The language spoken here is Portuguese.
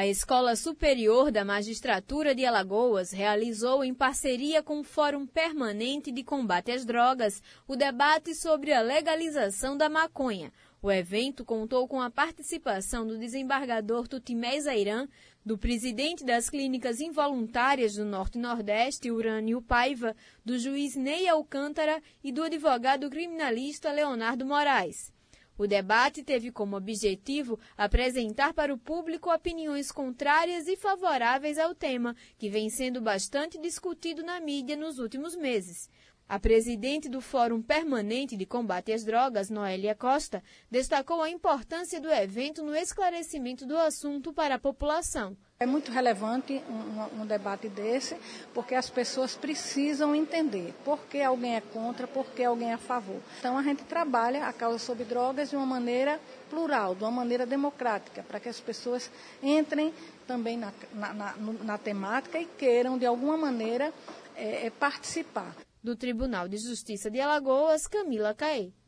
A Escola Superior da Magistratura de Alagoas realizou, em parceria com o Fórum Permanente de Combate às Drogas, o debate sobre a legalização da maconha. O evento contou com a participação do desembargador Tutimé Zairan, do presidente das Clínicas Involuntárias do Norte e Nordeste, Urânio Paiva, do juiz Ney Alcântara e do advogado criminalista Leonardo Moraes. O debate teve como objetivo apresentar para o público opiniões contrárias e favoráveis ao tema, que vem sendo bastante discutido na mídia nos últimos meses. A presidente do Fórum Permanente de Combate às Drogas, Noélia Costa, destacou a importância do evento no esclarecimento do assunto para a população. É muito relevante um debate desse, porque as pessoas precisam entender por que alguém é contra, por que alguém é a favor. Então a gente trabalha a causa sobre drogas de uma maneira plural, de uma maneira democrática, para que as pessoas entrem também na temática e queiram, de alguma maneira, participar. Do Tribunal de Justiça de Alagoas, Camila Caê.